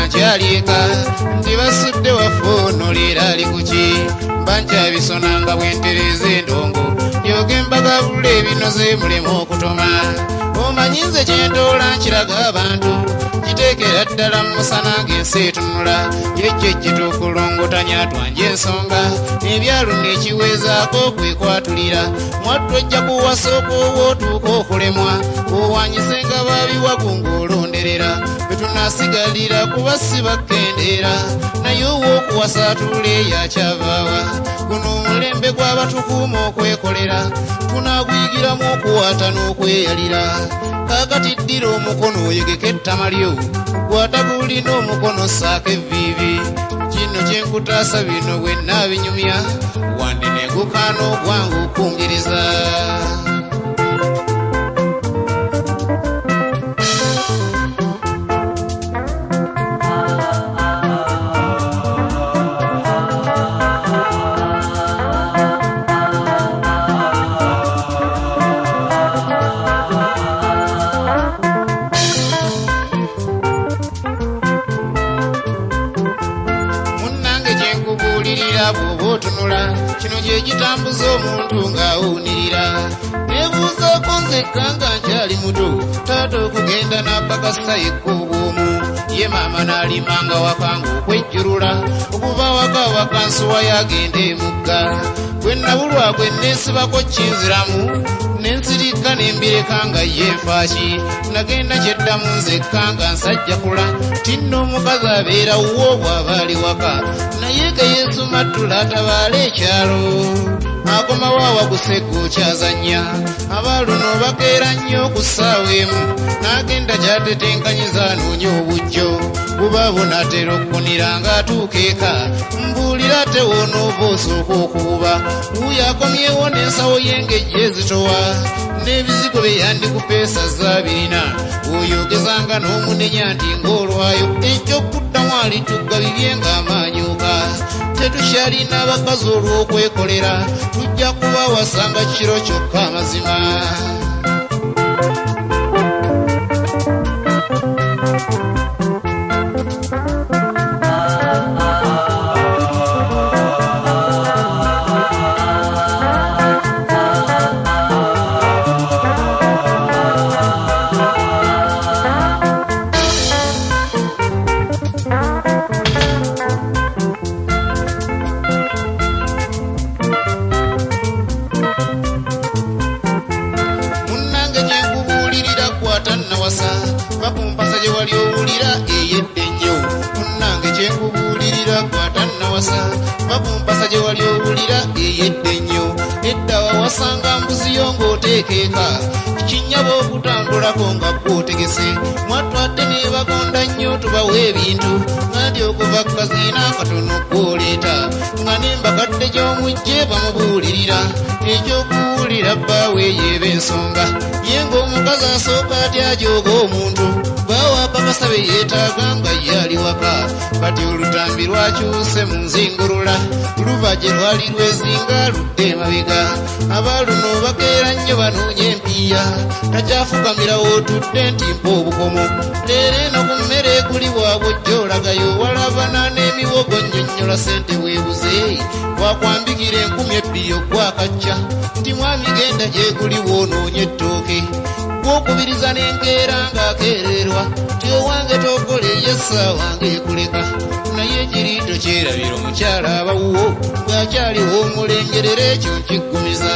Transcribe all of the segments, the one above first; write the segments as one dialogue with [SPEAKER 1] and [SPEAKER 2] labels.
[SPEAKER 1] akyaliika nti basudde wafuunulira ali kuki bankyabisonanga bwentereza endongo yogembaga bula ebinoze mulemu okutoma omanyi nze kyentoola nkiraga abantu kiteekera ddala musana ng'ensi etunula yejjejje tukulongotanya twanje ensonga ebyalo n'ekiweezaako kwekwatulira mwattu ojja kuwasooka owootuuka okulemwa owanyisenga babiwagunga olonderera betunasigalira kuba si bakkendeera naye ow'okuwasa tuule yakyavaawa guno omulembe gw'abatukuuma okwekolera tunaaguyigiramu okuwaata n'okweyalira kakati ddira omukono oyegeka ettama lyo gwatagulina omukono saako evviivi kino kyenkutaasa bino bwe naabinyumya wande ne gukaana ogwange okungiriza bw'otunula kino gye kitambuza omuntu ng'awuunirira nebuuzaako nzekka nga nkyali muto taata okugenda n'apakasa yekka obwomu ye maama n'alimanga wakanga okwejjulula okuva waka wakansuwa yagenda emugga bwe nabulwa gwe neesibako kinziramu nensirika nembireka nga yenfaaki nagenda kyeddamu nzekka nga nsajja kula tinno omukazi abeera wo bw'aba ali waka naye ke yesu mattula atabaala ekyalo akomawo awagusegga okyazannya abaaluno bakeera nnyo ku ssaawa emu n'agenda kyatetenkanyiza anoonya obujjo buba bunaatera okkunira ng'atuuka eka mbuulira tewoonoova osooka okububa wuuyo akomyewo n'ensawo y'engejje ezitowa n'ebizigo bye yandikupeesa zaabirina oyogezanga n'omunenya nti ng'olwayo ekyokuddamu alitugga bibye ng'amaanyuuka tetukyalina abakazi olw'okwekolera tujja kuba wasanga kiro kyokka amazima bakumpasa gye wali owulira eyedde nnyo munnange kyenkubuulirira kwatannawasa bakumpasa gye wali owulira eyedde nnyo edda wawasanga mbuziyo ng'oteeka eka kinyaba okutambulako nga gwotegese mwatwadde ne bagonda nnyo tubawa ebintu nganti okuva kazina katono gwoleeta nga nembakadde gy'omujje bamubuulirira ekyokuwulira bbaawe yeeba ensonga ye ng'omukazi asooka atya ajooga omuntu baawa pakasabe yeetaaga nga ye ali waka kati olutambi lwakyuse mu nzingulula luva gye lwali lwezinga ludde emabega abaaluno bakeera nnyo banoonya empiiya takyafukamirawo otudde nti mpa obukomo leero eno ku mmere ekuli bwabwojja olagayo walabana n'emiwogo nnyonnyola ssente weebuze wakwambikira 2,000 ogwakacca nti mwami genda gyekuliwo onoonya ettooke gwokubiriza n'enkeera ng'akeererwa ti owange tokola ey'essaawa ng'ekuleka naye kiri tokyerabira omukyala abawuwo bw'akyaliwo omulengerera ekyo nkiggumiza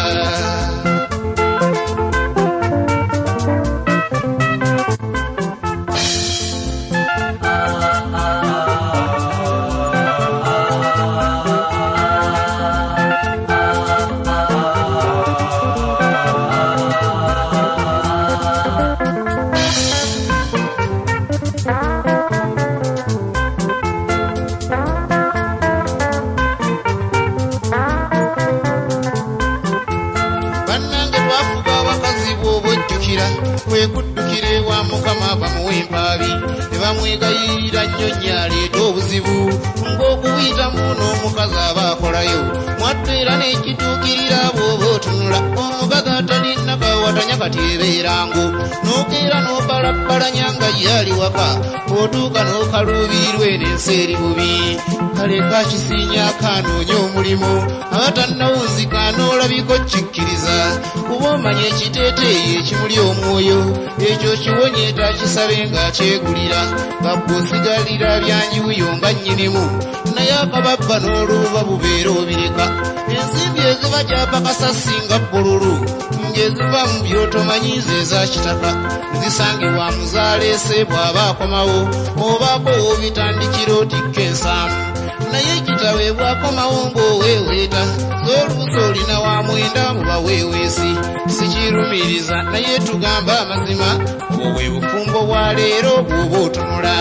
[SPEAKER 1] amalirira nnyonnya aleeta obuzibu ng'okuyitamu n'omukazi aba akolayo mwatteera n'ekituukirira bw'oba otunula omukazi atalina kawatanya kati ebeerango n'okeera n'obalabbalanya nga ye ali waka otuuka n'okaluubirirwe n'ensi eri bubi kale kakisiinyaako anoonya omulimu abatannawunzika n'olabiko kikkiriza kuba omanya ekiteeteeyi ekimuli omwoyo ekyo kiwonye takisabe ng'akyegulira gabwe osigalira byanyiwuyo nga nnyinimu naye akababba n'olububa bubeera obireka ensimbi eziba gyapakasasi nga bbululu ng'eziva mu by'otomanyiiza eza kitaka zisangibwa muzaaleese bw'aba akomawo obaako w'obitandikira otikka ensaamu naye ekitawe bw'akomawo ng'oweeweeta z'oluusi olina wa mwenda mu baweeweesi sikirumiriza naye tugamba amazima obwe bufumbo bwa leero bw'oba otunula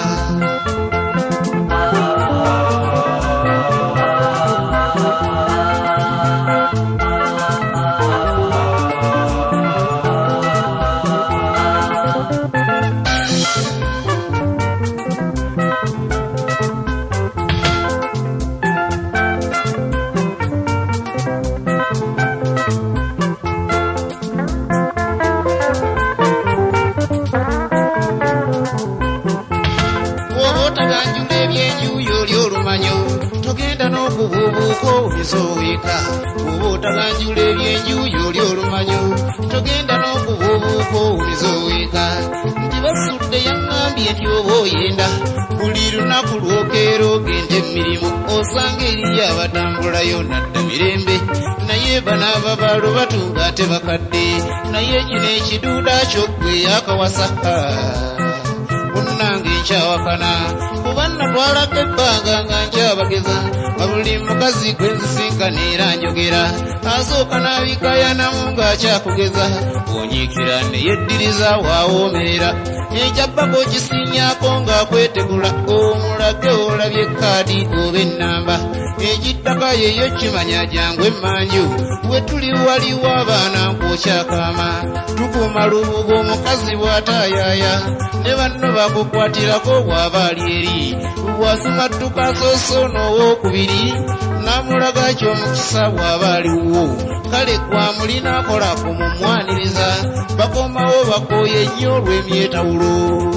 [SPEAKER 1] Zoika obotaganjula ebyenjuuyo oli olumanyo togenda n'okubuubuuka obulizoweeka nti basudde yaŋŋambye nti oba oyenda buli lunaku lwokeera ogenda emirimu osanga eriyo abatambulayo nadda mirembe naye banaaba baalo batuuga ate bakadde naye kino ekiduuda kyoggwe akawasa munnange nkyawakana kuba natwalako ebbanga nga nkyabageza buli mukazi gwe nzisinkana era njogera asooka n'abikayanamu ng'akyakugeza onyiikira neyeddiriza waawoomerera ekyabbako kisiinyaako ng'akwetegula omulage olabye ekkaadi oba ennamba ekittaka yeyo kimanya jangu emmanju we tuli waliwo abaana nkwokyakaama tukuuma lubugo omukazi bw'ataayaaya ne banno bakukwatirako bw'aba ali eri bw'asumadduka soosoona owookubiri n'amulaga ky'omukisa bw'aba aliwo kale gwamulina akola kumumwaniriza bakomawo bakooye nnyo olw'emyetawulo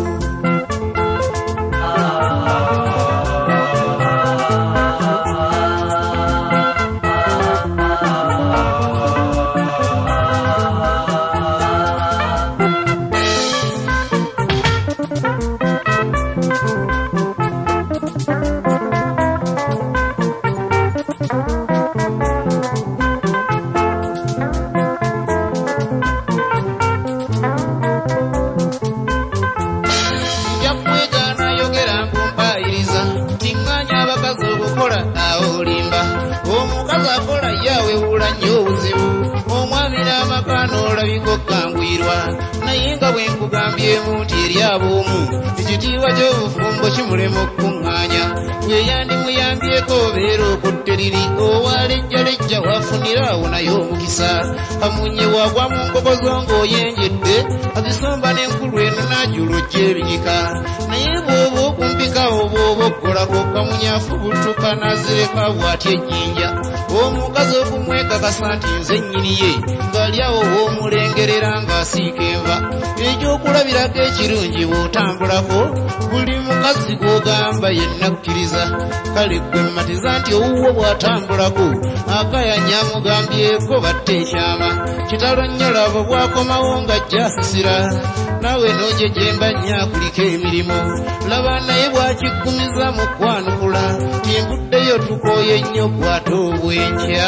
[SPEAKER 1] naye nga bwe nkugambyemu nti eri ab'omu ekitiibwa gy'obufumbo kimulema okukuŋŋaanya bwe yandimuyambyeko obeera okutteriri owalejjalejja wafuniraawo naye omukisa amunye wagwa mu nkokozo ng'oyenjedde azisomba n'enkulu eno n'ajulojja ebinyika naye bw'oba okumpika oba oba okkolako kamunyafu buttuka n'azireka bw'atya ejjinja omukazi okumwekakasa nti nze nnyini ye ng'ali awo w'omulengerera ng'asiika enva ekyokulabirako ekirungi bw'otambulako buli mukazi gw'ogamba yenna kkiriza kale gwe mmatiza nti owuwo bw'atambulako akayanya amugambyeko batta ekyama kitalo nnyo labo bw'akomawo ng'ajja asisira nawe n'ojejemba nnyo akuliko emirimu laba naye bw'akiggumiza mu kwanukula timbuddeyo tukooye nnyo gwate obwenkya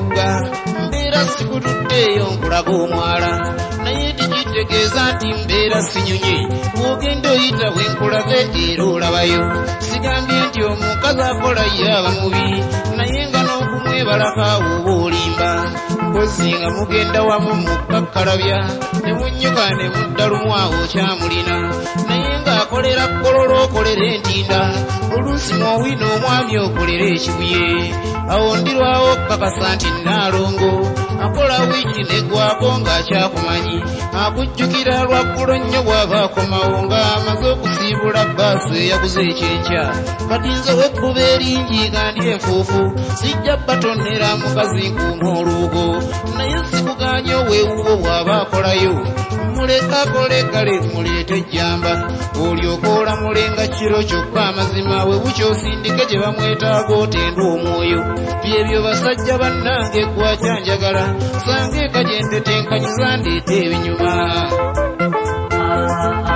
[SPEAKER 1] sikutuddeeyo nkulaga omwala naye tikitegeeza nti mbeera era sinyonye bw'ogenda oyita bwenkulaze era olabayo sigambye nti omukazi akola yaba mubi naye nga n'okumwebalaka oba olimba mpozi nga mugenda wamu mukakkalabya ne munnyuka ne mudda lumu awo kyamulina naye ng'akolera kololo okolera entinda oluusi mwowina omwami okolera ekibuye awo ndirwawo kakasa nti Naalongo akola wiiki neggwako ng'akyakumanyi akujjukira lwaggulo nnyo bw'aba akomawo ng'amaze okusiibula bbaasi eyaguze ekyenkya kati nze wekkuba eringi nga ndi enfuufu sijja batonera mukazi nkuuma olubugo naye sikuganya oweewuwo bw'aba akolayo muleka akole kale muleete ejjamba olyoka olamulenga kiro kyokka amazima we bukya osindike gye bamwetaaga otenda omwoyo byebyo basajja bannange gwakyanjagala sange kagende tenkanyiza ndeeta ebinyuma